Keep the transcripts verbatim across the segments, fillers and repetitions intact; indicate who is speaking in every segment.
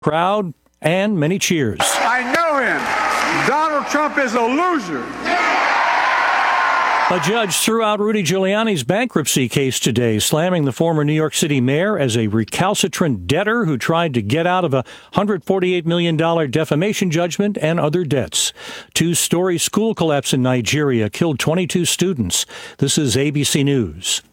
Speaker 1: crowd, and many cheers.
Speaker 2: I know him. Donald Trump is a loser.
Speaker 1: A judge threw out Rudy Giuliani's bankruptcy case today, slamming the former New York City mayor as a recalcitrant debtor who tried to get out of a one hundred forty-eight million dollars defamation judgment and other debts. Two-story school collapse in Nigeria killed twenty-two students. This is A B C News.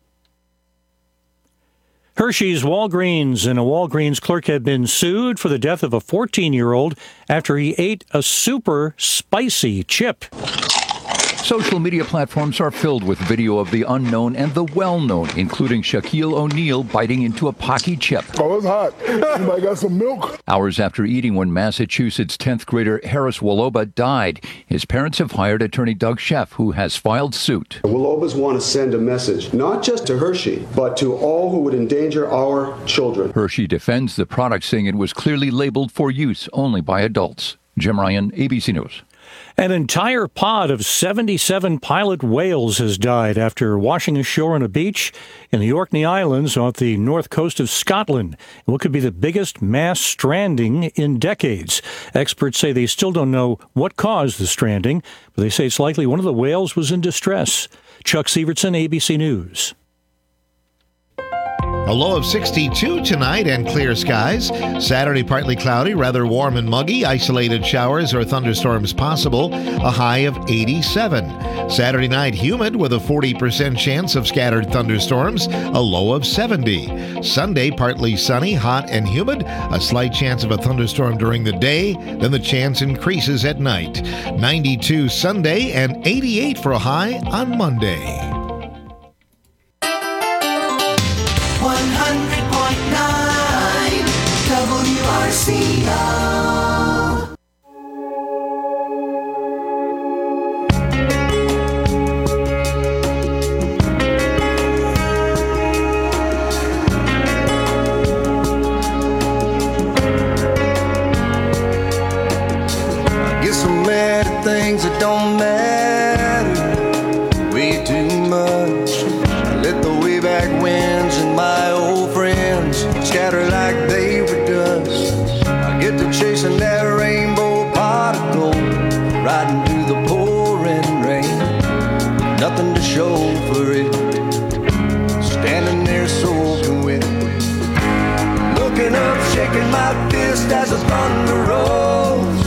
Speaker 1: Hershey's Walgreens and a Walgreens clerk have been sued for the death of a fourteen-year-old after he ate a super spicy chip.
Speaker 3: Social media platforms are filled with video of the unknown and the well-known, including Shaquille O'Neal biting into a Pocky chip.
Speaker 4: Oh, it's hot. Anybody got some milk?
Speaker 3: Hours after eating one, Massachusetts tenth grader Harris Woloba died. His parents have hired attorney Doug Sheff, who has filed suit.
Speaker 5: The Wolobas want to send a message, not just to Hershey, but to all who would endanger our children.
Speaker 3: Hershey defends the product, saying it was clearly labeled for use only by adults. Jim Ryan, A B C News.
Speaker 1: An entire pod of seventy-seven pilot whales has died after washing ashore on a beach in the Orkney Islands off the north coast of Scotland. What could be the biggest mass stranding in decades. Experts say they still don't know what caused the stranding, but they say it's likely one of the whales was in distress. Chuck Sievertson, A B C News.
Speaker 6: A low of sixty-two tonight and clear skies. Saturday, partly cloudy, rather warm and muggy. Isolated showers or thunderstorms possible. A high of eighty-seven. Saturday night, humid with a forty percent chance of scattered thunderstorms. A low of seventy. Sunday, partly sunny, hot and humid. A slight chance of a thunderstorm during the day. Then the chance increases at night. ninety-two Sunday and eighty-eight for a high on Monday.
Speaker 7: one hundred point nine W R C O.
Speaker 8: I guess I'm mad at things that don't matter way too much. I let the way back winds and my old friends scatter like they were dust. I get to chasing that rainbow pot of gold, riding through the pouring rain. Nothing to show for it, standing there soaking wet. Looking up, shaking my fist as the thunder rolls.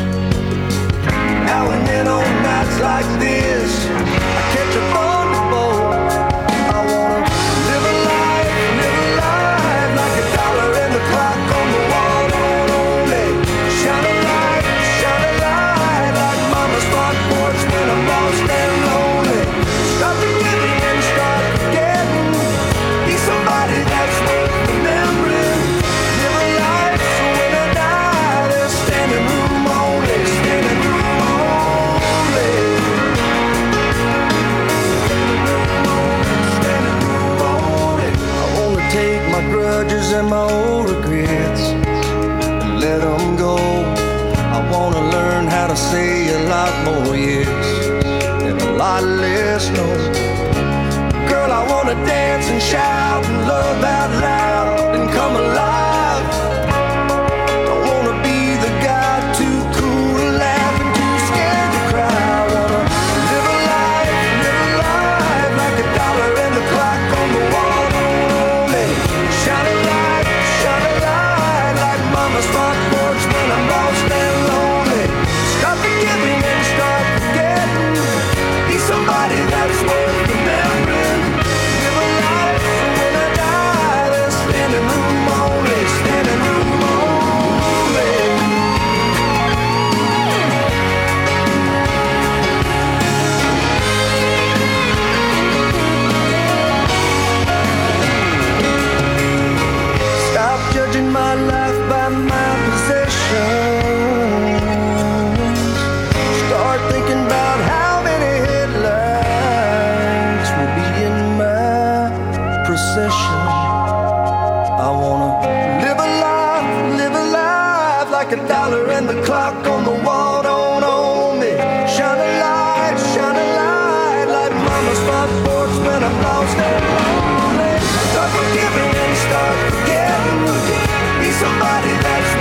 Speaker 8: Now and then on nights like this, I catch a thunderbolt. I wanna live a life, live a life like a dollar in the clock on the wall. Don't only shine a light, shine a light like mama's front porch when I'm lost and lonely. Stop forgiving and start forgetting. Be somebody that's worth remembering. Live a life so when I die, there's standing room only, standing room only. Standing room only. I wanna take my grudges and my old regrets and let them go. I wanna learn how to say a lot more yes and a lot less no. Girl, I wanna dance and shout and love out loud and come alive. I wanna be the guy too cool to laugh and too scared to cry. I wanna live a life, live a life like a dollar in the clock on the wall. Only shine a light, shine a light like mama's front porch when I'm lost and lonely. Stop forgiving and start forgetting. Be somebody that's worth remembering. Live a life so when I die, there's standing room only, standing room only. Stop judging my life by my possessions. Start thinking about how many headlights will be in my procession. I wanna live a life, live a life like a dollar and the clock on the wall don't own me. Shine a light, shine a light like mama's front porch when I'm lost and lonely. Start forgiving and start forgetting. Be somebody that's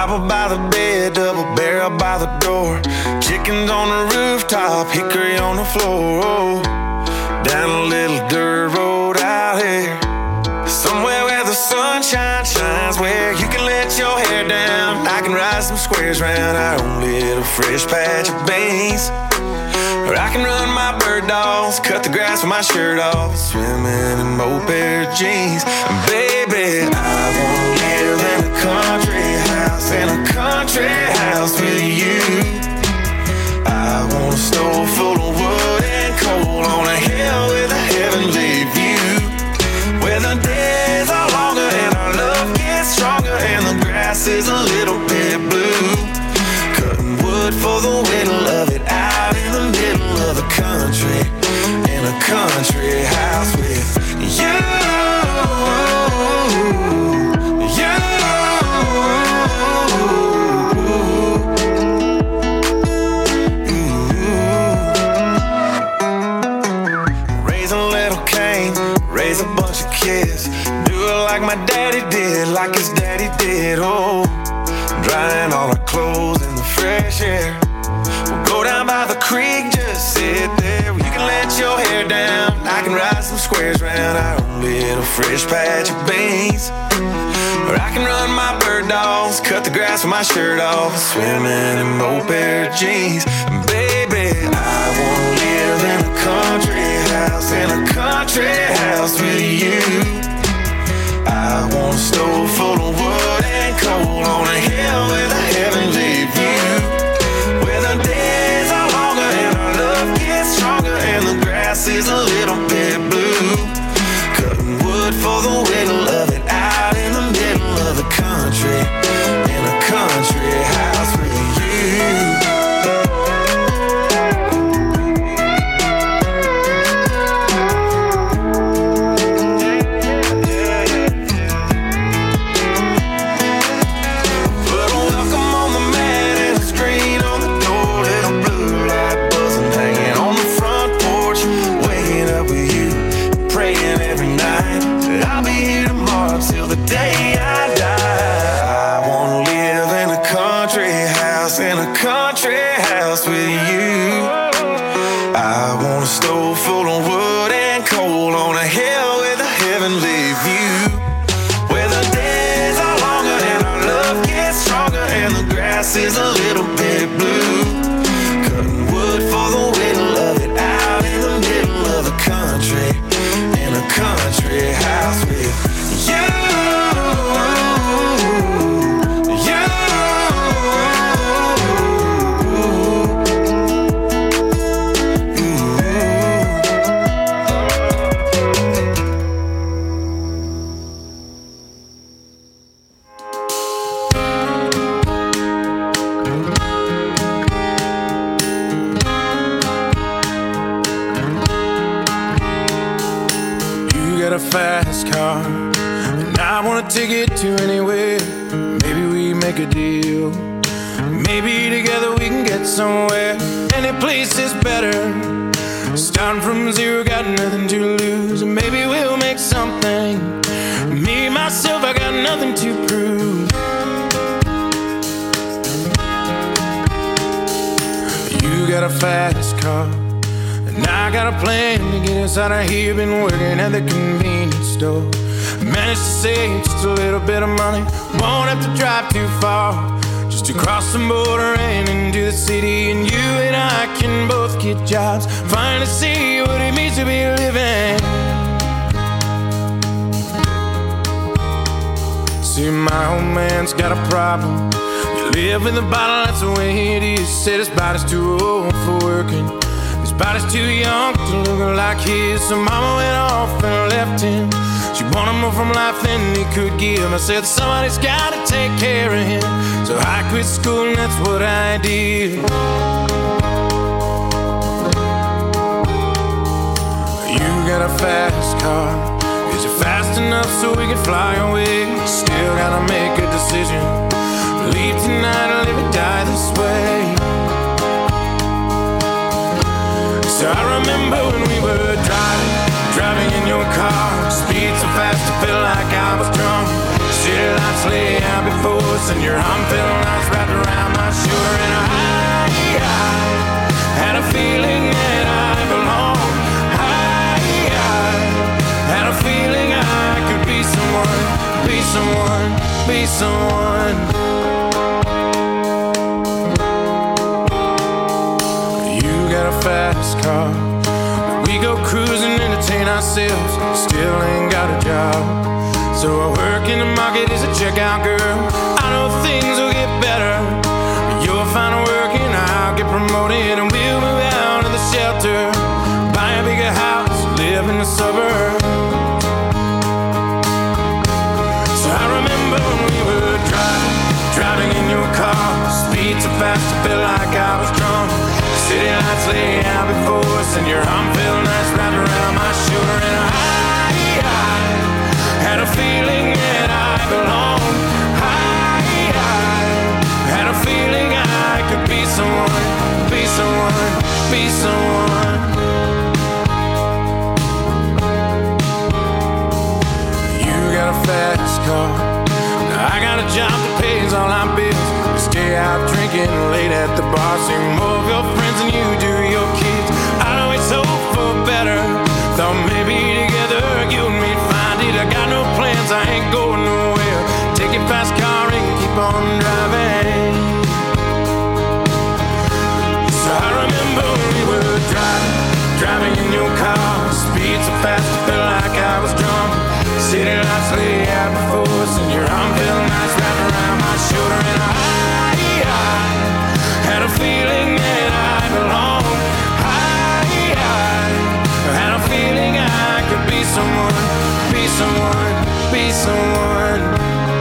Speaker 9: Double by the bed, double barrel by the door. Chickens on the rooftop, hickory on the floor. Down a little dirt road out here, somewhere where the sunshine shines, where you can let your hair down. I can ride some squares round our own little fresh patch of beans. Or I can run my bird dogs, cut the grass with my shirt off, swimming in moped jeans. And baby, I wanna live in a country house, in a country house with you. I want a stove full of wood and coal on a hill with a heavenly view, where the days are longer and our love gets stronger and the grass is a little bit blue. Cutting wood for the whittle of it out in the middle of the country, in a country house with you. Raise a bunch of kids, do it like my daddy did, like his daddy did, oh. Drying all our clothes in the fresh air. We'll go down by the creek, just sit there. You can let your hair down, I can ride some squares round our own little fresh patch of beans. Or I can run my bird dogs, cut the grass with my shirt off, swimming in moped jeans. And baby, I wanna live in a country house, in a country house with you. I want a stove full of wood and coal on a hill with a heavenly view, where the days are longer and our love gets stronger and the grass is a little bit blue. Cutting wood for the whittle of it out in the middle of the country, in a country house with you. Is a little bit blue, cutting wood for the whittle of it out in the middle of the country, in a country house with you, you. Fast car, and I want to take it to anywhere. Maybe we make a deal. Maybe together we can get somewhere. Any place is better. Starting from zero, got nothing to lose. And maybe we'll make something. Me, myself, I got nothing to prove. You got a fast car, and I got a plan to get us out of here. Been working at the convenience store. Managed to save just a little bit of money. Won't have to drive too far, just to cross the border and into the city. And you and I can both get jobs, finally see what it means to be living. See, my old man's got a problem. You live in the bottle, that's the way it is. Said his body's too old for working, his body's too young to look like his. So mama went off and left him. She wanted more from life than he could give. I said somebody's gotta take care of him, so I quit school and that's what I did. You got a fast car, is it fast enough so we can fly away? Still gotta make a decision, leave tonight or live or die this way. So I remember when we were driving, driving in your car, speed so fast I felt like I was drunk. City lights lay out before us, force, and your arm felt nice wrapped around my shoulder. And I, I had a feeling that I belonged. I, I had a feeling I could be someone, be someone, be someone. You got a fast car, we go cruising, entertain ourselves, still ain't got a job. So I work in the market as a checkout girl. I know things will get better. You'll find work and I'll get promoted, and we'll move out of the shelter, buy a bigger house, live in the suburbs. So I remember when we were driving, driving in your car, speed so fast I felt like I was drunk. City lights lay out before us, and your arm felt nice wrapped around my shoulder. And I, I had a feeling that I belonged. I, I had a feeling I could be someone, be someone, be someone. You got a fast car, I got a job that pays all our bills. We stay out drinking late at the bar, see more of your friends than you do your kids. I always hope for better, thought maybe together you and me'd find it. I got no plans, I ain't going nowhere. Take your fast car and keep on driving. So I remember when we were driving, driving in your car, speed so fast I felt like I was drunk. City lights lay out before us, and your arm felt nice wrapped around my shoulder. And I, I had a feeling that I belonged. I, I had a feeling I could be someone, be someone, be someone.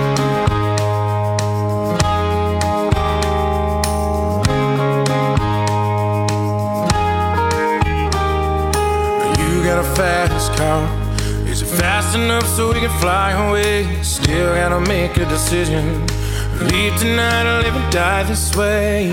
Speaker 9: You got a fast car, is it fast enough so we can fly away? Still gotta make a decision, leave tonight or live and die this way.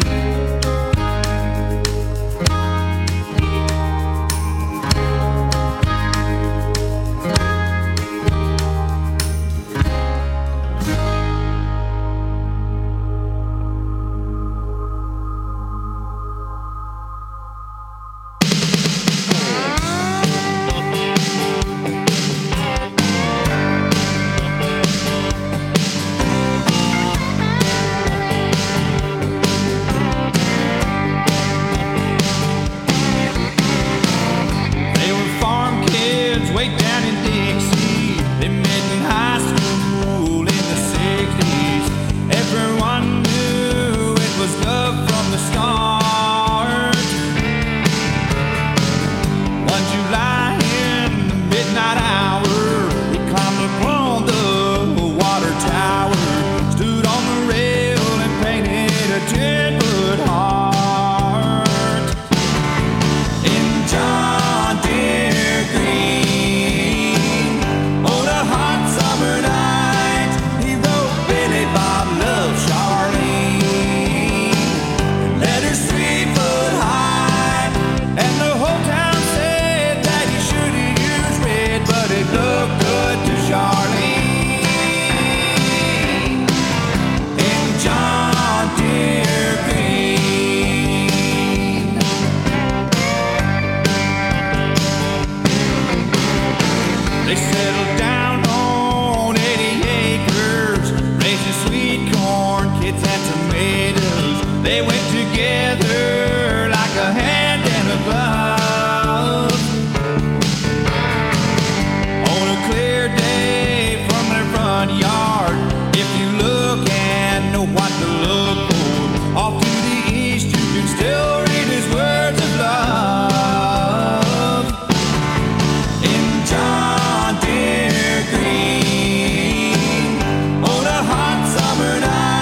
Speaker 7: John Deere Green, on a hot summer night.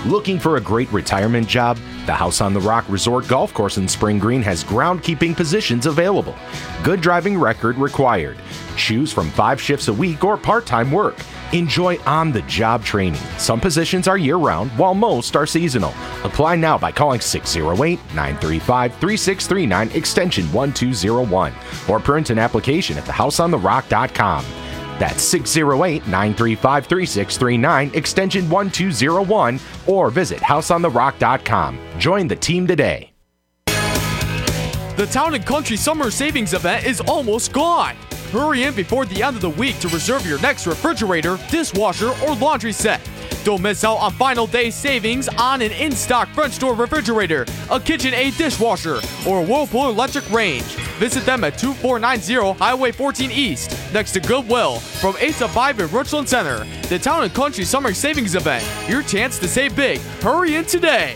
Speaker 10: Looking for a great retirement job? The House on the Rock Resort Golf Course in Spring Green has groundskeeping positions available. Good driving record required. Choose from five shifts a week or part-time work. Enjoy on-the-job training. Some positions are year-round, while most are seasonal. Apply now by calling six oh eight, nine three five, three six three nine, extension one two oh one, or print an application at the house on the rock dot com. That's six oh eight, nine three five, three six three nine, extension one two oh one, or visit house on the rock dot com. Join the team today.
Speaker 11: The Town and Country Summer Savings Event is almost gone. Hurry in before the end of the week to reserve your next refrigerator, dishwasher, or laundry set. Don't miss out on final day savings on an in-stock French door refrigerator, a KitchenAid dishwasher, or a Whirlpool electric range. Visit them at two four nine zero Highway fourteen East, next to Goodwill, from eight to five in Richland Center. The Town and Country Summer Savings Event. Your chance to save big. Hurry in today.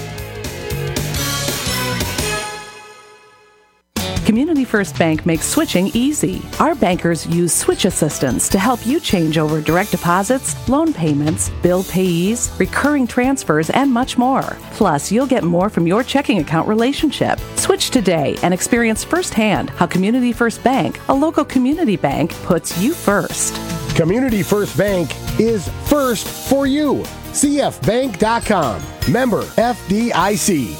Speaker 12: Community First Bank makes switching easy. Our bankers use switch assistance to help you change over direct deposits, loan payments, bill payees, recurring transfers, and much more. Plus, you'll get more from your checking account relationship. Switch today and experience firsthand how Community First Bank, a local community bank, puts you first.
Speaker 13: Community First Bank is first for you. C F bank dot com. Member F D I C.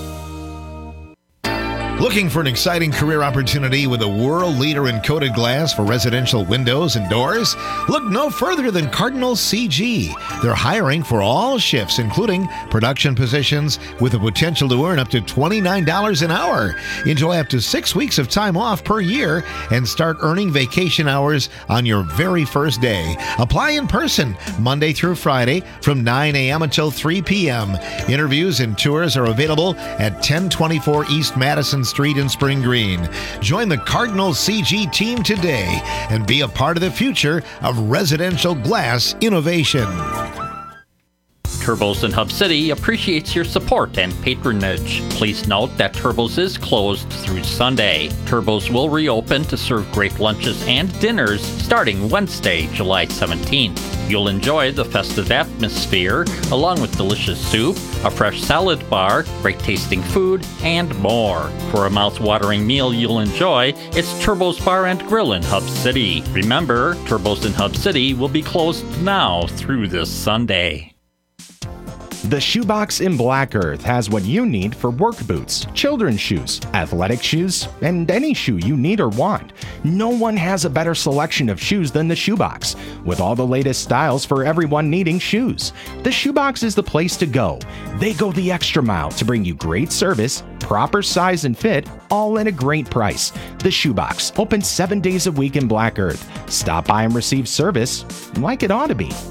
Speaker 6: Looking for an exciting career opportunity with a world leader in coated glass for residential windows and doors? Look no further than Cardinal C G. They're hiring for all shifts, including production positions, with the potential to earn up to twenty-nine dollars an hour. Enjoy up to six weeks of time off per year and start earning vacation hours on your very first day. Apply in person Monday through Friday from nine a.m. until three p.m. Interviews and tours are available at ten twenty-four East Madison Street in Spring Green. Join the Cardinal C G team today and be a part of the future of residential glass innovation.
Speaker 14: Turbos in Hub City appreciates your support and patronage. Please note that Turbos is closed through Sunday. Turbos will reopen to serve great lunches and dinners starting Wednesday, July seventeenth. You'll enjoy the festive atmosphere along with delicious soup, a fresh salad bar, great tasting food, and more. For a mouth-watering meal you'll enjoy, it's Turbos Bar and Grill in Hub City. Remember, Turbos in Hub City will be closed now through this Sunday.
Speaker 10: The Shoebox in Black Earth has what you need for work boots, children's shoes, athletic shoes, and any shoe you need or want. No one has a better selection of shoes than the Shoebox, with all the latest styles for everyone needing shoes. The Shoebox is the place to go. They go the extra mile to bring you great service, proper size and fit, all at a great price. The Shoebox, open seven days a week in Black Earth. Stop by and receive service like it ought to be.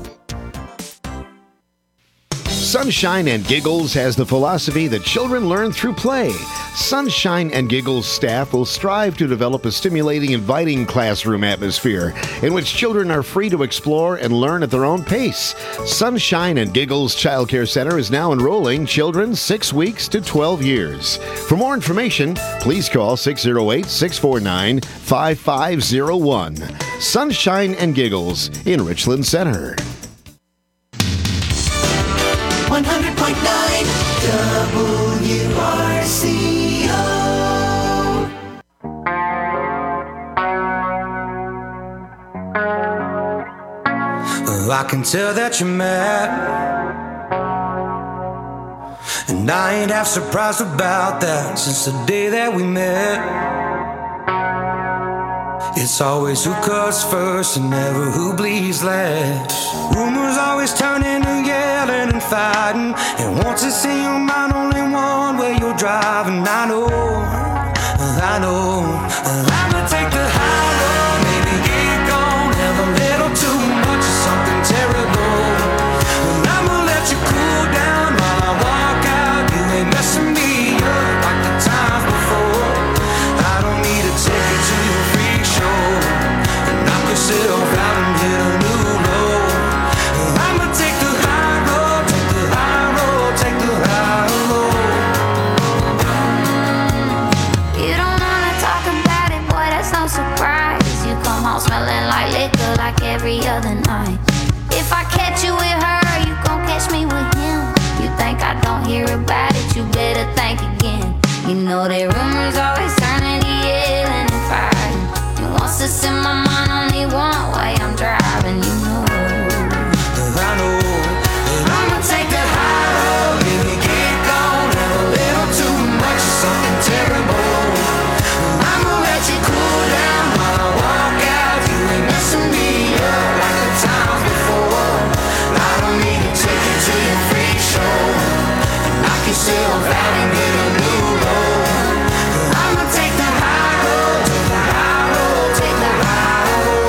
Speaker 6: Sunshine and Giggles has the philosophy that children learn through play. Sunshine and Giggles staff will strive to develop a stimulating, inviting classroom atmosphere in which children are free to explore and learn at their own pace. Sunshine and Giggles Child Care Center is now enrolling children six weeks to twelve years. For more information, please call six oh eight, six four nine, five five oh one. Sunshine and Giggles in Richland Center.
Speaker 7: one hundred point nine W R C O.
Speaker 8: I can tell that you're mad, and I ain't half surprised about that since the day that we met. It's always who cuts first and never who bleeds last. Rumors always turn into yelling and fighting, and once it's in your mind, only one way you're driving. I know, I know, I'ma take the high road, maybe get gone, have a little too much of something terrible. I'ma let you cool down while I walk out. You ain't messing me up like the times before. I don't need to take you to your freak show and knock yourself out and hit a new low. I'ma take the high road, take the high road, take the high road.
Speaker 15: You don't wanna talk about it, boy, that's no surprise. You come home smelling like liquor like every other night. If I catch you with her, you gon' catch me with him. think I don't hear about it, you better think again. You know that rumors always turning to yelling and fighting. And once it's in my mind, only one way I'm driving, you know.
Speaker 8: I know that I'ma take the high road, maybe get gone, have a little too much of something terrible. I'ma let you cool down while I walk out. You ain't messing me up like the times before. I don't need to take you to your freak show and knock yourself out and get a new road. I'ma take the high road, take the high road, take the high road.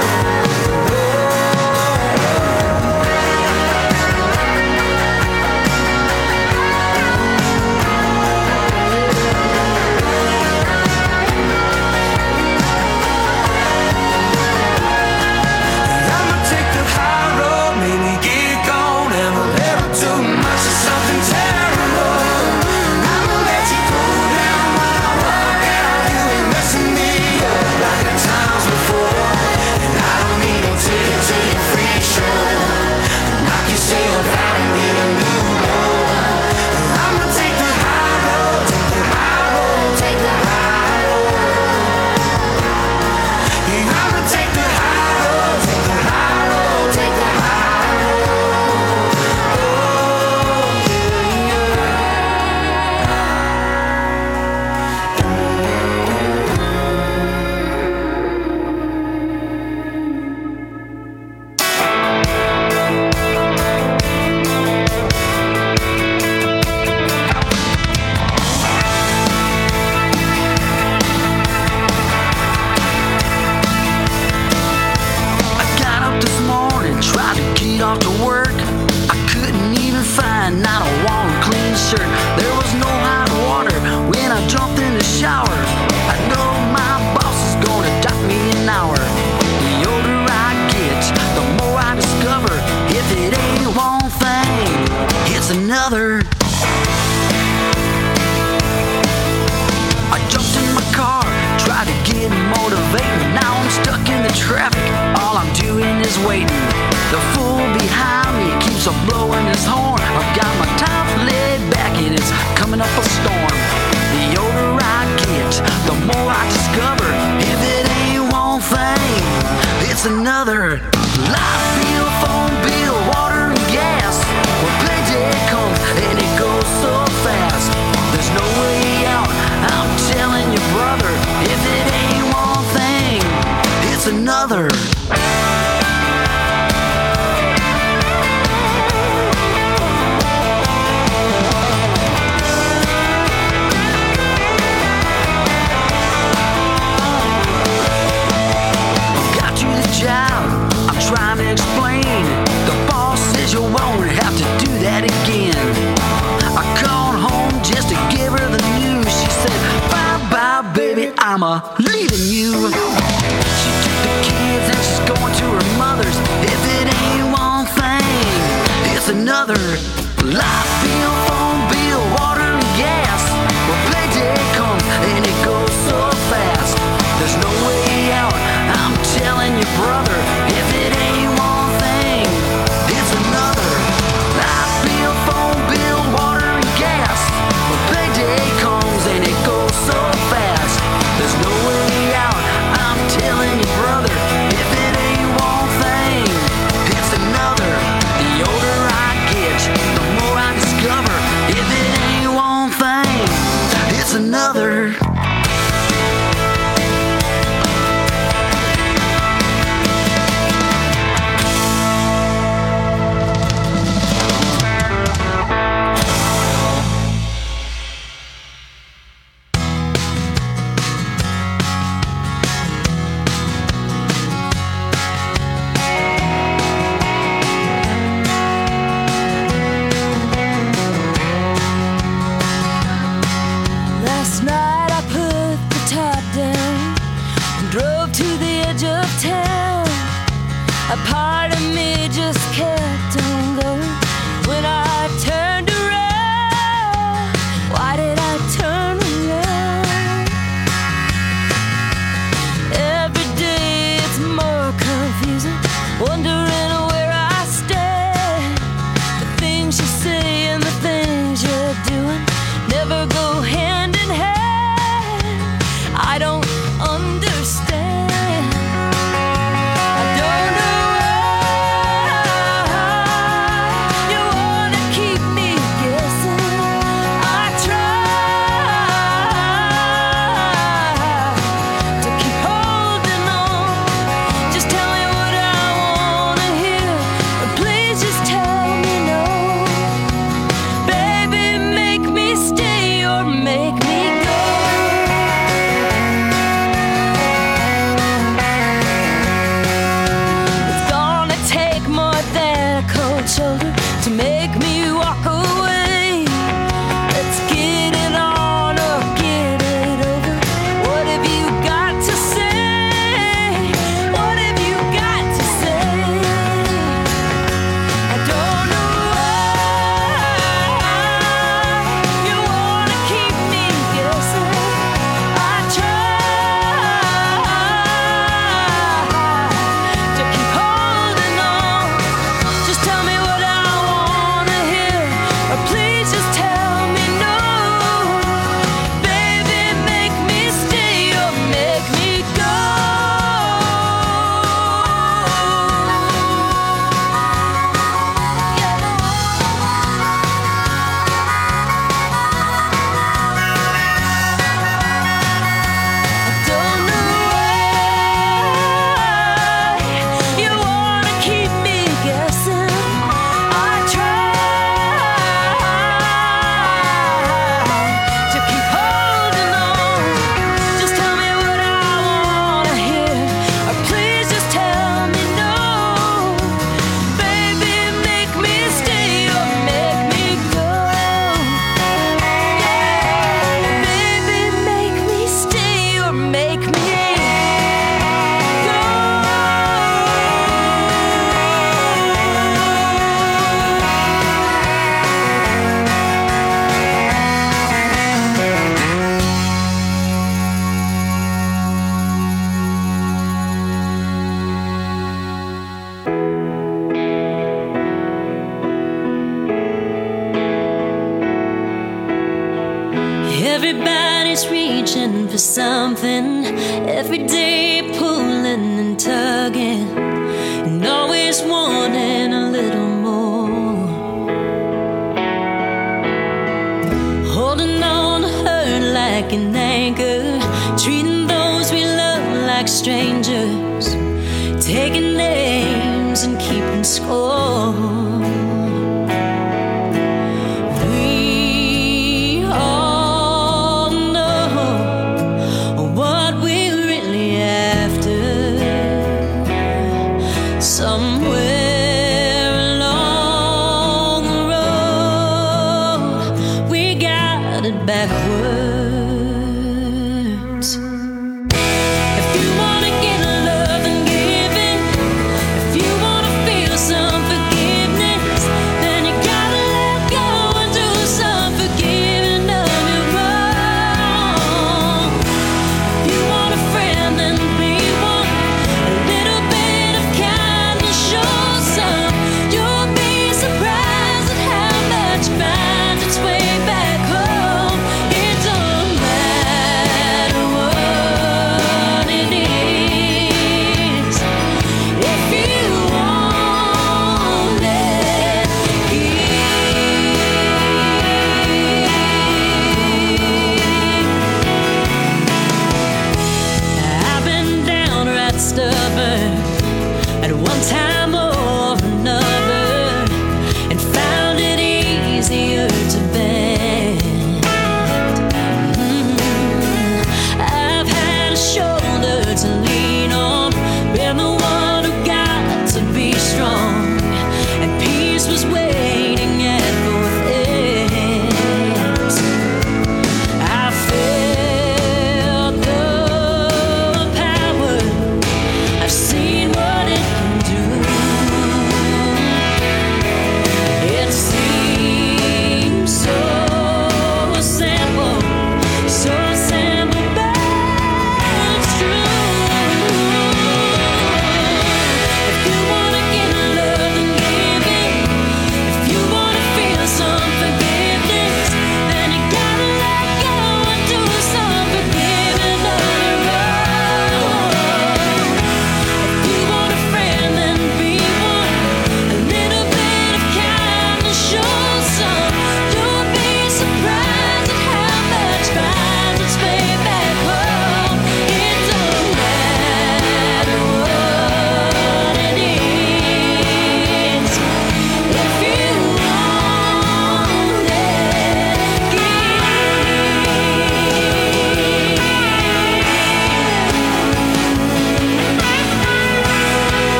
Speaker 8: I'ma take the high road, maybe get gone, have a little too much of something terrible. I'ma let you cool down while I walk out. You ain't messing me up like the times before. And I don't need to take you to your freak show, knock yourself out and get a new road. I'ma take the high road, take the high road, take the high road. Yeah, I'ma take the high road, take the high road, take the high road. Oh, I got up this morning, tried to get off to work. I couldn't even find not a warm, clean shirt. There was no hot water when I jumped in the shower. I know my boss is gonna dock me an hour. The older I get, the more I discover. If it ain't one thing, it's another. I jumped in my car, tried to get motivated. Now I'm stuck in the traffic, all I'm doing is waiting. The fool behind me keeps on blowing his horn. I've got my top laid back and it's coming up a storm. The older I get, the more I discover. If it ain't one thing, it's another. Light bill, phone bill, water and gas. When payday comes and it goes so fast, there's no way out, I'm telling you, brother. If it ain't one thing, it's another. Got to the job, I'm trying to explain. The boss says you won't have to do that again. I called home just to give her the news. She said, bye bye baby, I'm a leaving you. She took the kids and she's going to her mother's. If it ain't one thing, it's another. Light bill, phone bill, water and gas. When payday comes and it goes so fast, there's no way out, I'm telling you, brother. If it ain't one thing, it's another. Light bill, phone bill, water and gas. When payday comes and it goes so fast, there's no way out, I'm telling you, brother. If it ain't one thing, it's another. The older I get, the more I discover. If it ain't one thing, it's another.
Speaker 16: Last night I put the top down and drove to the edge of town. A part of me just kept on going. When I turned around, why did I turn around? Every day it's more confusing, wondering where I stand. The things you say and the never go hand in hand. I don't understand. I don't know why you wanna keep me guessing. I try to keep holding on. Just tell me what I wanna hear. Please just tell me no. Baby, make me stay or make me go. It's gonna take more than a cold shoulder to make me walk away. Let's get it on or get it over. What have you got to say? What have you got to say? I don't know why you wanna keep me guessing. I try to keep holding on. Just tell me what I wanna hear, or please just tell me no. Baby, make me stay or make me go. Don't know why you wanna keep me guessing. I try to keep holding on. Just tell me what I wanna hear, or please just tell me no. Baby, make me stay or make me go. Baby, make me stay or make me Everybody's reaching for something, every day pulling and tugging, and always wanting a little more. Holding on to hurt like an anchor, treating those we love like strangers, taking names and keeping score. We all know what we're really after. Somewhere along the road, we got it backwards. If you wanna get love and give it, if you wanna feel some forgiveness, then you gotta let go and do some forgiving of your wrong. If you want a friend, then be one. A little bit of kindness, show some. You'll be surprised at how much finds its way back home. It's all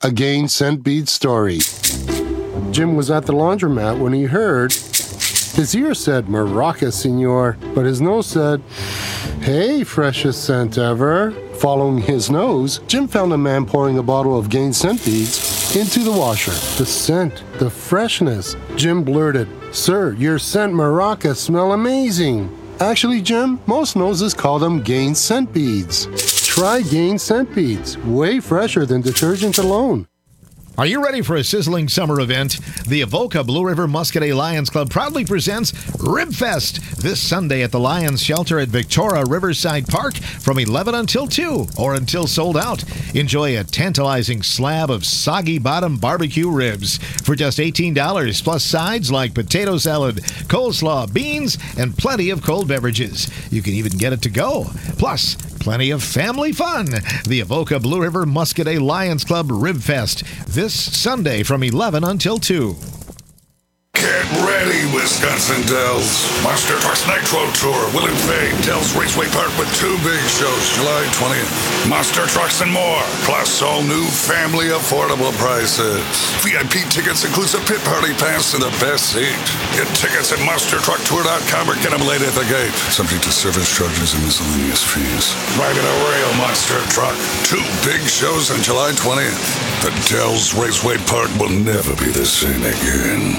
Speaker 4: a Gain Scent Beads story. Jim was at the laundromat when he heard his ear said, "Maraca, senor," but his nose said, "Hey, freshest scent ever." Following his nose, Jim found a man pouring a bottle of Gain Scent Beads into the washer. The scent, the freshness. Jim blurted, "Sir, your scent Maraca smell amazing." Actually, Jim, most noses call them Gain Scent Beads. Try Gain Scent Beads, way fresher than detergent alone.
Speaker 6: Are you ready for a sizzling summer event? The Avoca Blue River Muscadet Lions Club proudly presents Rib Fest this Sunday at the Lions Shelter at Victoria Riverside Park from eleven until two or until sold out. Enjoy a tantalizing slab of soggy bottom barbecue ribs for just eighteen dollars plus sides like potato salad, coleslaw, beans, and plenty of cold beverages. You can even get it to go. Plus, plenty of family fun. The Avoca Blue River Muscadet Lions Club Rib Fest this Sunday from eleven until two.
Speaker 17: Get ready, Wisconsin Dells. Monster Trucks Nitro Tour will invade Dells Raceway Park with two big shows July twentieth. Monster Trucks and more, plus all new family affordable prices. V I P tickets includes a pit party pass and the best seat. Get tickets at monster truck tour dot com or get them late at the gate. Subject to service charges and miscellaneous fees. Riding a rail monster truck. Two big shows on July twentieth. The Dells Raceway Park will never be the same again.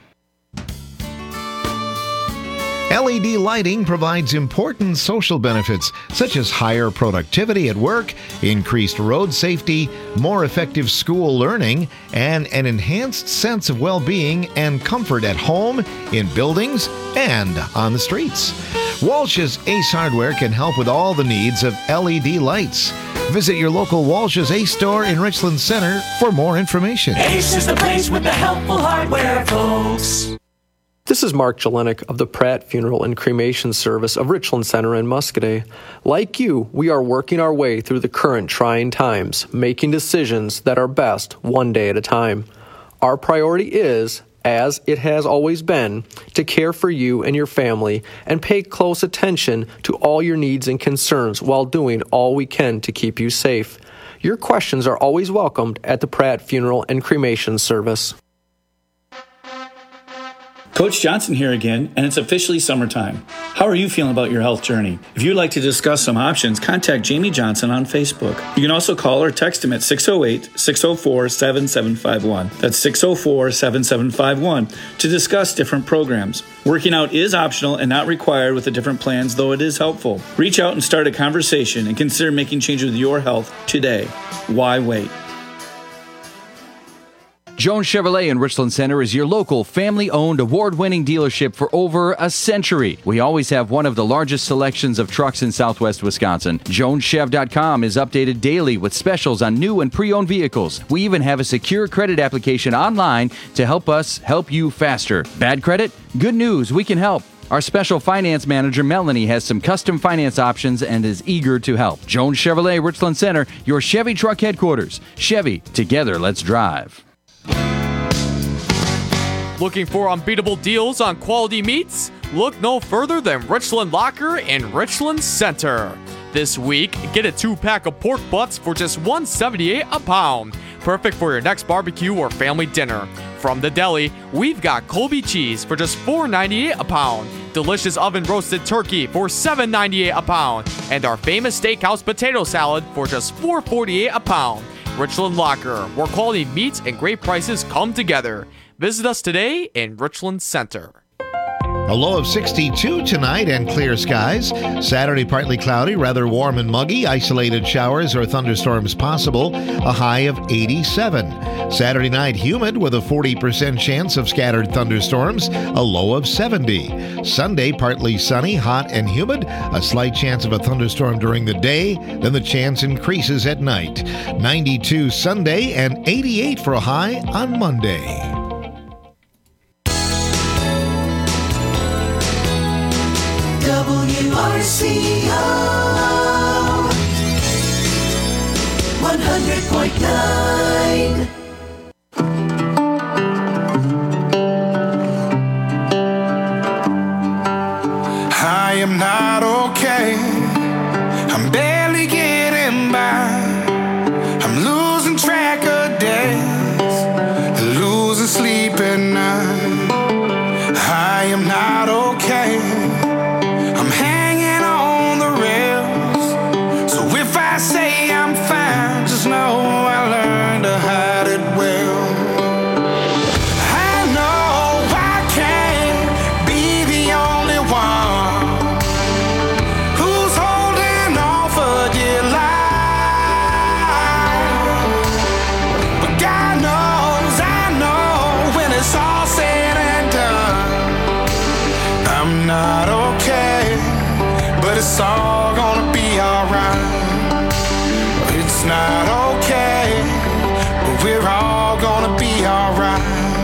Speaker 6: L E D lighting provides important social benefits, such as higher productivity at work, increased road safety, more effective school learning, and an enhanced sense of well-being and comfort at home, in buildings, and on the streets. Walsh's Ace Hardware can help with all the needs of L E D lights. Visit your local Walsh's Ace store in Richland Center for more information.
Speaker 7: Ace is the place with the helpful hardware, folks.
Speaker 18: This is Mark Jelinek of the Pratt Funeral and Cremation Service of Richland Center in Muscadet. Like you, we are working our way through the current trying times, making decisions that are best one day at a time. Our priority is, as it has always been, to care for you and your family and pay close attention to all your needs and concerns while doing all we can to keep you safe. Your questions are always welcomed at the Pratt Funeral and Cremation Service.
Speaker 19: Coach Johnson here again, and it's officially summertime. How are you feeling about your health journey? If you'd like to discuss some options, contact Jamie Johnson on Facebook. You can also call or text him at six oh eight, six oh four, seven seven five one. That's six oh four, seven seven five one to discuss different programs. Working out is optional and not required with the different plans, though it is helpful. Reach out and start a conversation and consider making changes with your health today. Why wait?
Speaker 20: Jones Chevrolet in Richland Center is your local family-owned, award-winning dealership for over a century. We always have one of the largest selections of trucks in southwest Wisconsin. Jones Chev dot com is updated daily with specials on new and pre-owned vehicles. We even have a secure credit application online to help us help you faster. Bad credit? Good news, we can help. Our special finance manager, Melanie, has some custom finance options and is eager to help. Jones Chevrolet, Richland Center, your Chevy truck headquarters. Chevy, together, let's drive.
Speaker 11: Looking for unbeatable deals on quality meats? Look no further than Richland Locker in Richland Center. This week, get a two-pack of pork butts for just one dollar and seventy-eight cents a pound. Perfect for your next barbecue or family dinner. From the deli, we've got Colby cheese for just four dollars and ninety-eight cents a pound. Delicious oven-roasted turkey for seven dollars and ninety-eight cents a pound. And our famous steakhouse potato salad for just four dollars and forty-eight cents a pound. Richland Locker, where quality meats and great prices come together. Visit us today in Richland Center.
Speaker 6: A low of sixty-two tonight and clear skies. Saturday, partly cloudy, rather warm and muggy. Isolated showers or thunderstorms possible. A high of eighty-seven. Saturday night, humid with a forty percent chance of scattered thunderstorms. A low of seventy. Sunday, partly sunny, hot and humid. A slight chance of a thunderstorm during the day. Then the chance increases at night. ninety-two Sunday and eighty-eight for a high on Monday.
Speaker 7: W R C O one hundred point nine.
Speaker 17: I am not okay. I'm barely getting by. I'm losing track of days.
Speaker 9: but it's all gonna be alright. It's not okay, but we're all gonna be alright.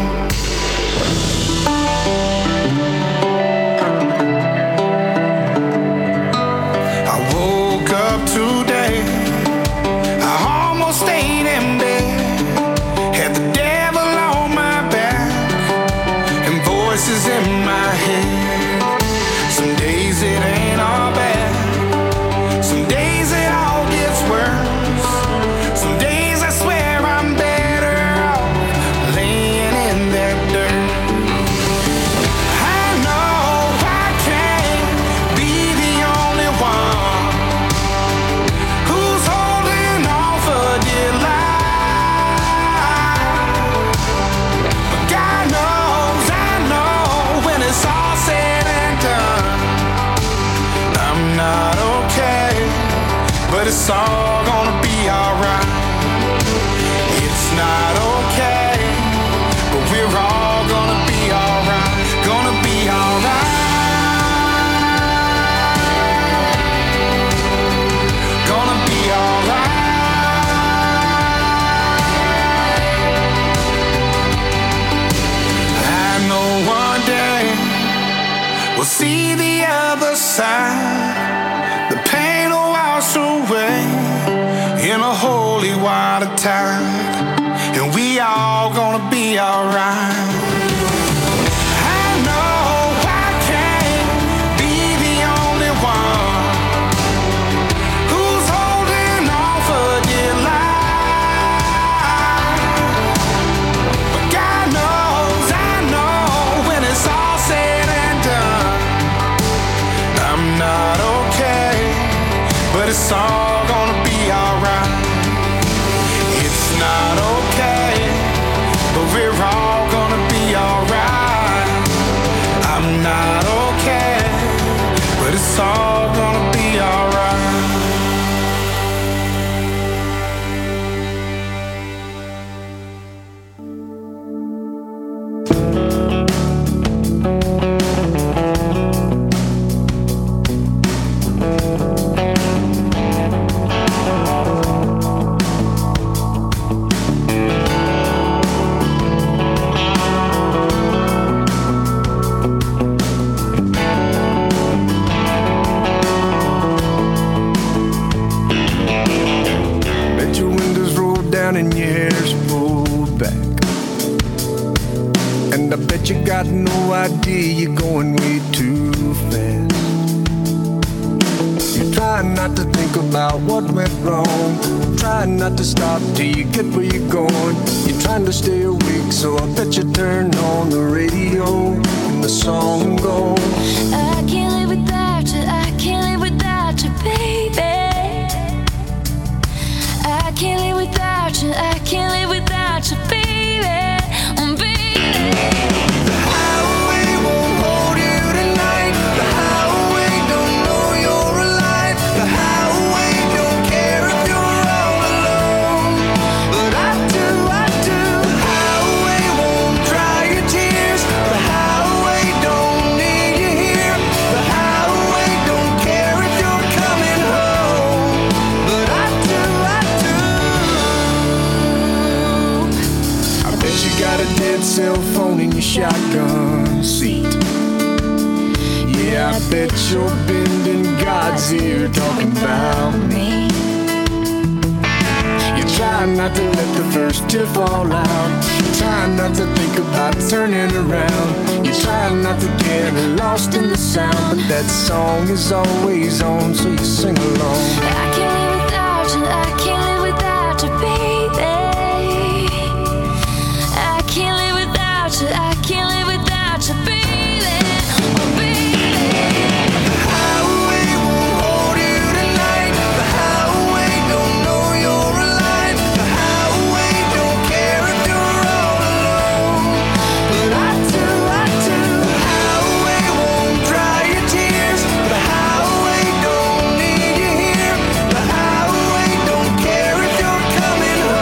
Speaker 9: I woke up today, I almost stayed in bed, had the devil on my back and voices in my head. Some days it ain't all bad, some days it all gets worse. Some days I swear I'm better off laying in that dirt. I know I can't be the only one who's holding on for dear life. But God knows, I know, when it's all said and done, I'm not okay, but it's all gonna be alright. It's not okay, but we're all gonna be alright. Gonna be alright. Gonna be alright. I know one day we'll see the other side. The pain will wash away in a holy water tide, and we all gonna be alright. I know I can't be the only one who's holding on for dear life. But God knows, I know, when it's all said and done, I'm not okay, but it's all gonna be alright. It's not okay, but we're all gonna be alright. I'm not okay, but it's all gonna be alright. Bet your windows roll down and your hair's pulled back, and I bet you got no idea you're going way too fast. You're trying not to think about what went wrong, trying not to stop till you get where you're going. You're trying to stay awake, so I bet you turn on the radio and the song goes,
Speaker 16: I can't live without you, I can't live without you, baby. I can't live without you, I can't live without you, baby. Oh, baby.
Speaker 9: The highway won't hold you tonight. The highway don't know you're alive. The highway don't care if you're all alone, but I do, I do. The highway won't dry your tears. The highway don't need you here. The highway don't care if you're coming home, but I do, I do. I bet you got a dead cell phone in your shotgun seat. Yeah, I bet you're bending God's ear talking about me. You're trying not to let the first tear fall out. You're trying not to think about turning around. You're trying not to get lost in the sound, but that song is always on, so you sing along.
Speaker 16: I can't live without you, I can't live without you, baby. I can't live without you, I can't live without you, baby. Oh, baby.
Speaker 9: The highway won't hold you tonight. The highway don't know you're alive. The highway don't care if you're all alone, but I do, I do. The highway won't dry your tears. The highway don't need you here. The highway don't care if you're coming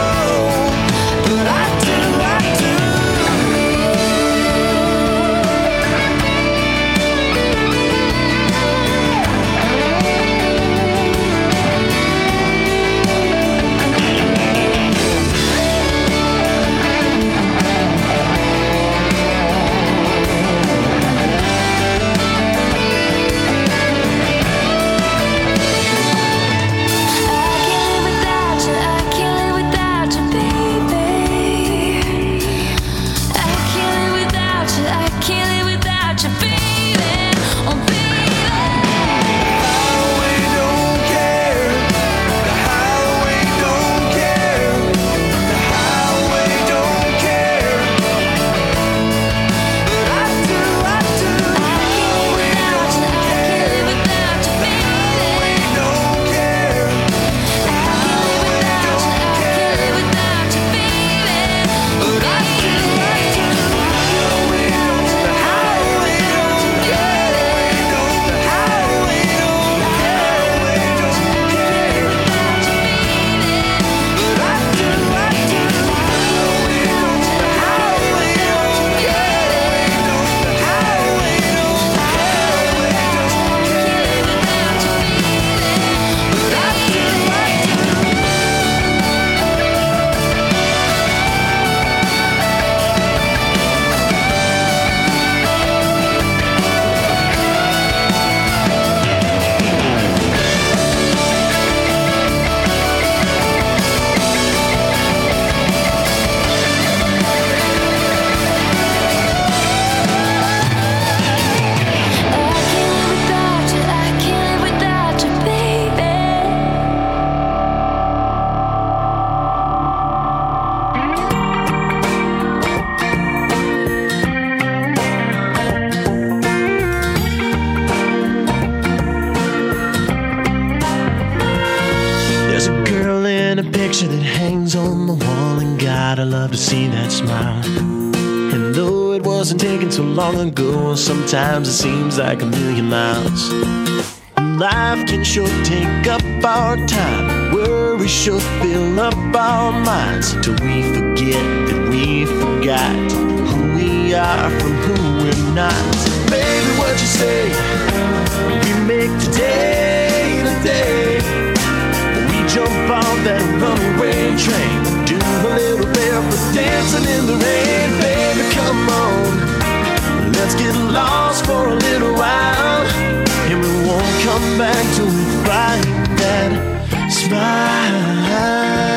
Speaker 21: see that smile. And though it wasn't taken so long ago, sometimes it seems like a million miles. Life can sure take up our time. Worry sure fill up our minds till we forget that we forgot who we are from who we're not. Baby, what you say? We make today the day. We jump on that runaway train, do a little barefoot dancing in the rain. Baby, come on, let's get lost for a little while, and we won't come back till we find that smile.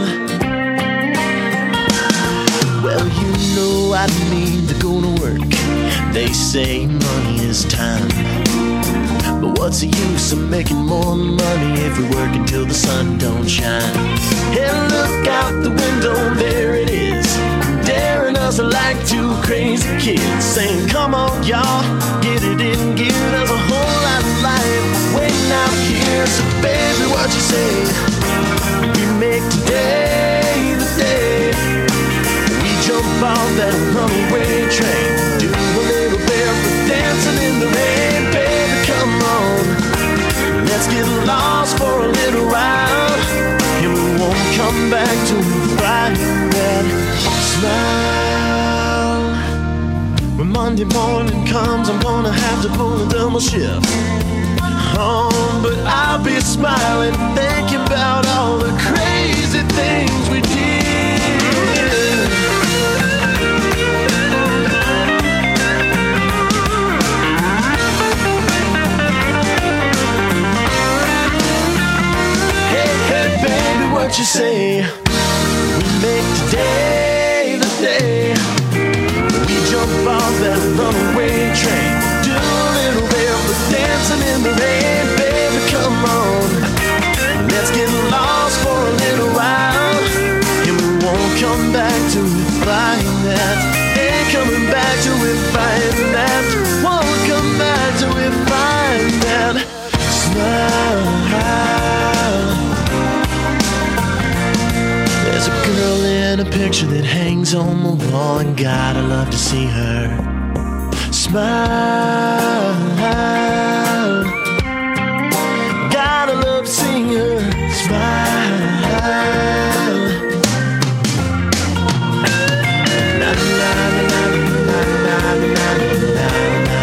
Speaker 21: Well, you know I mean to go to work. They say money is time, but what's the use of making more money if we work until the sun don't shine? And look out the window, there it is, daring us like two crazy kids, saying, come on, y'all, get it in gear. There's a whole lot of life waiting out here. So baby, what you say? We make today the day. We jump on that runaway train, do a little barefoot dancing in the rain. Baby, come on, let's get lost for a little while, and we won't come back till we find that smile. When Monday morning comes, I'm gonna have to pull a double shift. Oh, but I'll be smiling, thinking about all the crazy things we did. Hey, hey, baby, what you say? We make today the day. We jump off that runaway train, do a little barefoot dancing in the rain. Baby, come on, let's get lost for a little while, and we won't come back till we find that. Ain't coming back till we find that. Won't come back till we find that smile. There's a girl in a picture that hangs on the wall, and God, I love to see her smile. God, I love to see her smile. Na, na, na, na, na, na, na, na, na.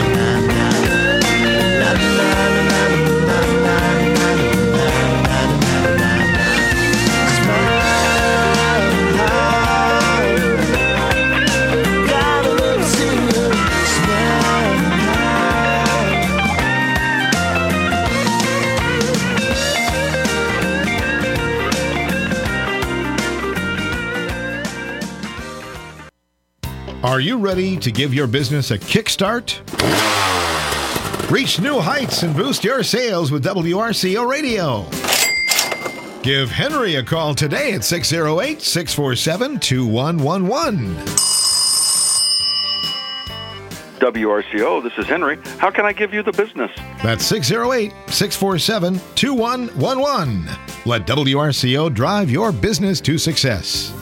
Speaker 6: Are you ready to give your business a kickstart? Reach new heights and boost your sales with W R C O Radio. Give Henry a call today at six oh eight, six four seven, two one one one.
Speaker 22: W R C O, this is Henry. How can I give you the business?
Speaker 6: That's six oh eight, six four seven, two one one one. Let W R C O drive your business to success.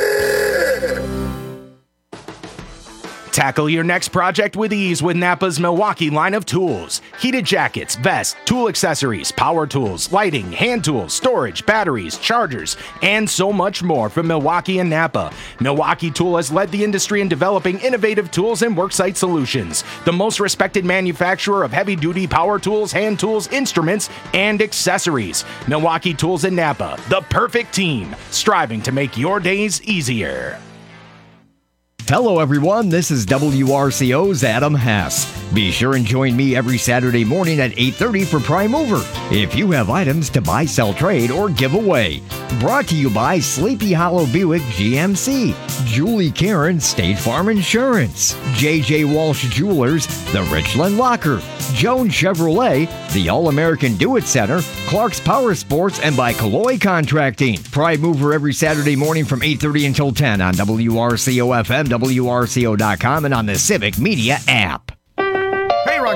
Speaker 10: Tackle your next project with ease with Napa's Milwaukee line of tools. Heated jackets, vests, tool accessories, power tools, lighting, hand tools, storage, batteries, chargers, and so much more from Milwaukee and Napa. Milwaukee Tool has led the industry in developing innovative tools and worksite solutions. The most respected manufacturer of heavy-duty power tools, hand tools, instruments, and accessories. Milwaukee Tools and Napa, the perfect team, striving to make your days easier.
Speaker 23: Hello everyone, this is W R C O's Adam Hess. Be sure and join me every Saturday morning at eight thirty for Prime Mover if you have items to buy, sell, trade, or give away. Brought to you by Sleepy Hollow Buick G M C, Julie Karen State Farm Insurance, J J Walsh Jewelers, The Richland Locker, Jones Chevrolet, the All-American Do-It Center, Clark's Power Sports, and by Calloy Contracting. Prime Mover every Saturday morning from eight thirty until ten on W R C O F M, W R C O dot com, and on the Civic Media app.
Speaker 6: Hey, Rock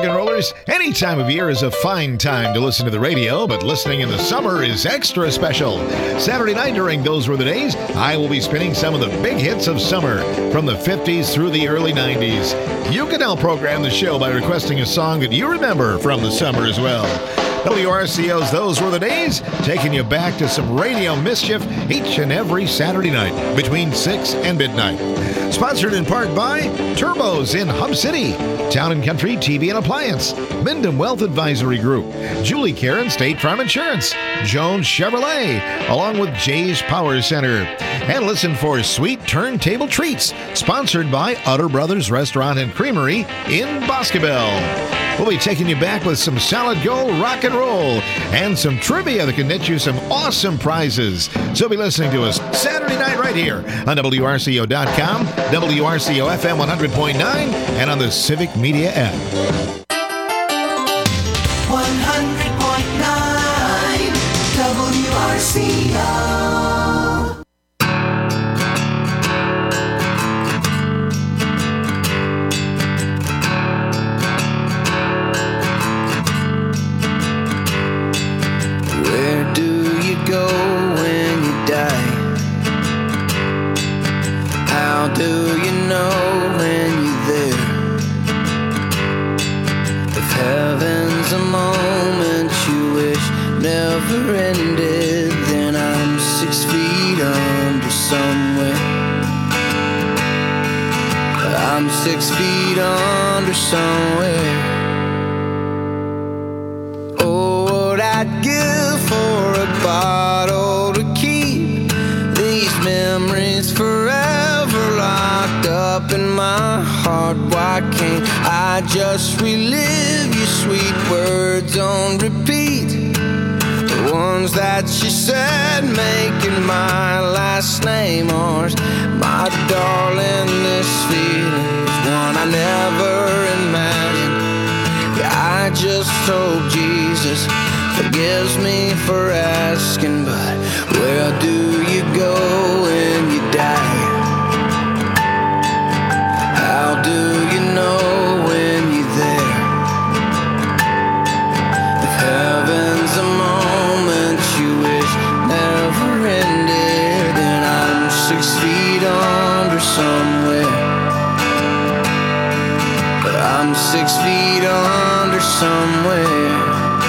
Speaker 6: rock and rollers, any time of year is a fine time to listen to the radio, but listening in the summer is extra special. Saturday night during Those Were the Days, I will be spinning some of the big hits of summer from the fifties through the early nineties. You can now program the show by requesting a song that you remember from the summer as well. W R C O's Those Were the Days, taking you back to some radio mischief each and every Saturday night between six and midnight. Sponsored in part by Turbos in Hub City, Town and Country T V and Appliance, Minden Wealth Advisory Group, Julie Karen State Farm Insurance, Jones Chevrolet, along with Jay's Power Center. And listen for Sweet Turntable Treats, sponsored by Utter Brothers Restaurant and Creamery in Boscobel. We'll be taking you back with some solid gold rock and roll and some trivia that can net you some awesome prizes. So be listening to us Saturday night right here on W R C O dot com, W R C O F M one hundred point nine, and on the Civic Media app.
Speaker 7: one hundred point nine W R C O.
Speaker 8: Where do you go when you die? How do you know when you're there? If heaven's a moment you wish never ended, then I'm six feet under somewhere. I'm six feet under somewhere. Oh, what I'd give for a bottle to keep these memories forever locked up in my heart. Why can't I just relive your sweet words on repeat? The ones that she said, making my last name ours. My darling, this feeling's one I never imagined. Yeah, I just hope Jesus forgives me for asking, but where do you go when you die? How do you know when you're there? If heaven's a moment you wish never ended, and I'm six feet under somewhere. But I'm six feet under somewhere.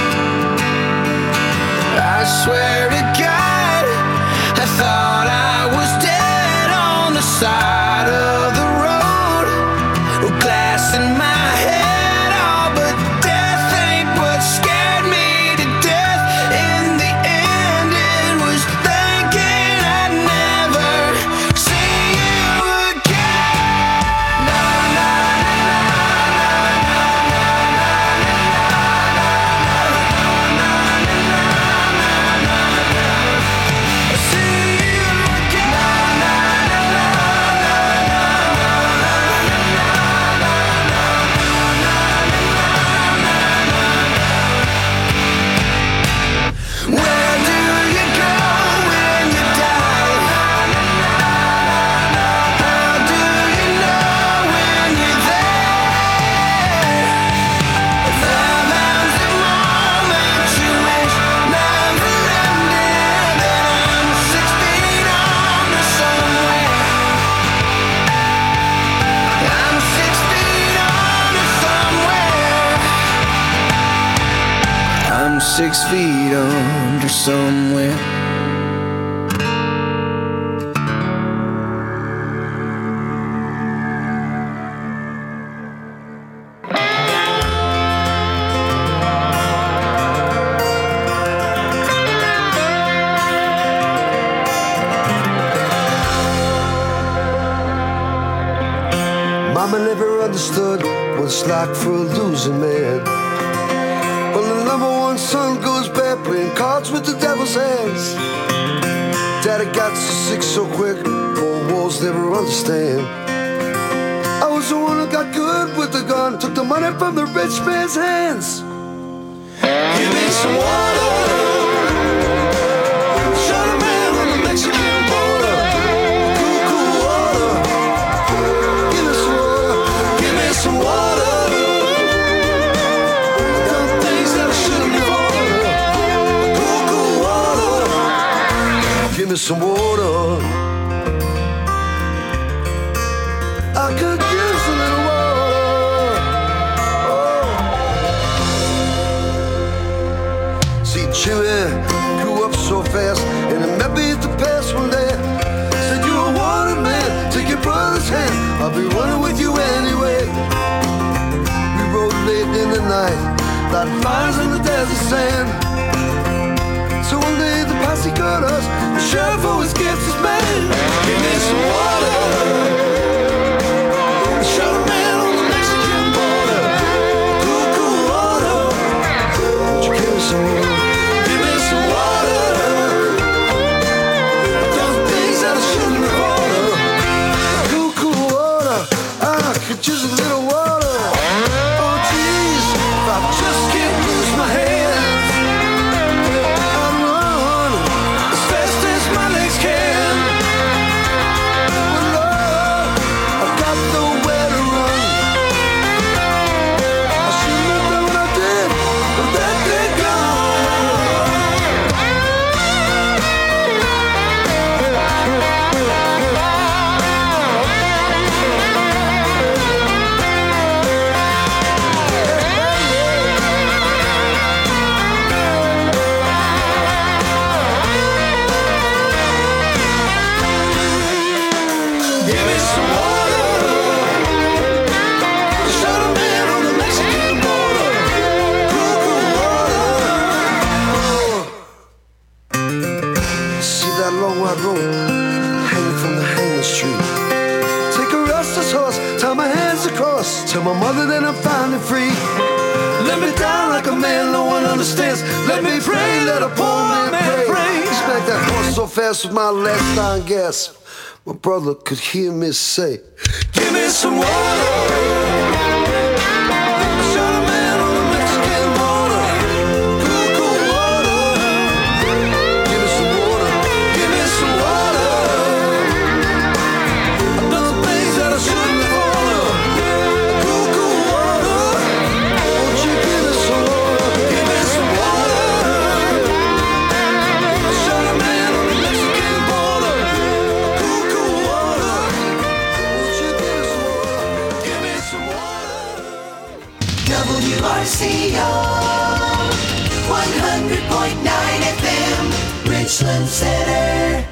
Speaker 8: I swear to God, I thought I was dead on the side of the road, with glass in my head, oh, but death ain't what scared me to death. In the end, it was thinking I'd never see you again. No, no, six feet under somewhere.
Speaker 2: Mama never understood what it's like for a losing man. When the number one son goes bad, playing cards with the devil's hands. Daddy got so sick so quick, four walls never understand. I was the one who got good with the gun, took the money from the rich man's hands. Give me some water, shut a man on the Mexican border. Cool, cool water, give me some water, give me some water. me some water. I could use a little water. Oh. See, Jimmy grew up so fast, and it met me at the pass one day. Said, you're a wanted man, take your brother's hand, I'll be running with you anyway. We rode late in the night, lighting fires in the desert sand. So one day the posse got us, the sheriff always gets his man. Give me some water. Shot a man on the Mexican border. Cool, cool water. Won't you give me some water? Give me some water. I've done things that I shouldn't have ordered. Cool, cool water. I could use a little water. Oh, jeez, if I just can't lose my hands, I'd run as fast as my legs can. But Lord, I've got nowhere to run. I shouldn't have done what I did, but that day give me some water. Shot a man on the Mexican border. Cool, cool water. See that long white rope hanging from the hangman's tree. Take a restless horse, tie my hands across, tell my mother that I'm finally free. Let me down like a man no one understands. Let me pray, let a poor man pray. Smack that horse so fast with my last dying gasp, my brother could hear me say, give me some water. Shot a man on the Mexican border. Cool, cool water. Give me some water. Give me some water. I've done some things that I shouldn't have ordered. Cool, cool water. Won't you give me some water? Give me some water. Shot a man on the Mexican border. Cool, cool water. Won't you give me some water? Give me some water.
Speaker 7: W R C O one hundred point nine F M, Richland Center.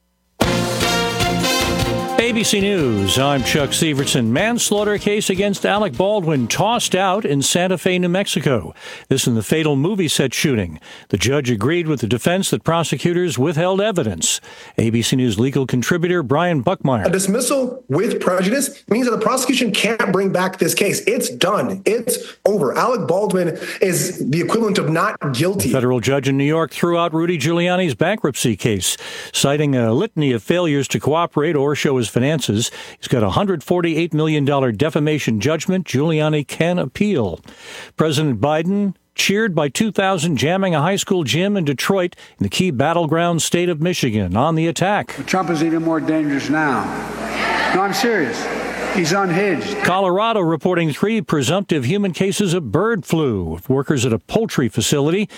Speaker 1: A B C News, I'm Chuck Severson. Manslaughter case against Alec Baldwin tossed out in Santa Fe, New Mexico. This in the fatal movie set shooting. The judge agreed with the defense that prosecutors withheld evidence. A B C News legal contributor Brian Buckmeyer.
Speaker 3: A dismissal with prejudice means that the prosecution can't bring back this case. It's done. It's over. Alec Baldwin is the equivalent of not guilty.
Speaker 1: A federal judge in New York threw out Rudy Giuliani's bankruptcy case, citing a litany of failures to cooperate or show his finances. He's got a one hundred forty-eight million dollars defamation judgment Giuliani can appeal. President Biden cheered by two thousand jamming a high school gym in Detroit in the key battleground state of Michigan on the attack.
Speaker 5: Trump is even more dangerous now. No, I'm serious. He's unhinged.
Speaker 1: Colorado reporting three presumptive human cases of bird flu. Workers at a poultry facility